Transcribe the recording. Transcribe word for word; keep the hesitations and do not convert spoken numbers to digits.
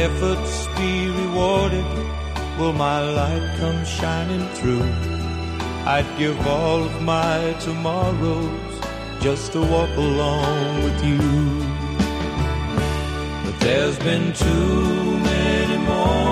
efforts be rewarded? Will my light come shining through? I'd give all of my tomorrows just to walk along with you. But there's been too many more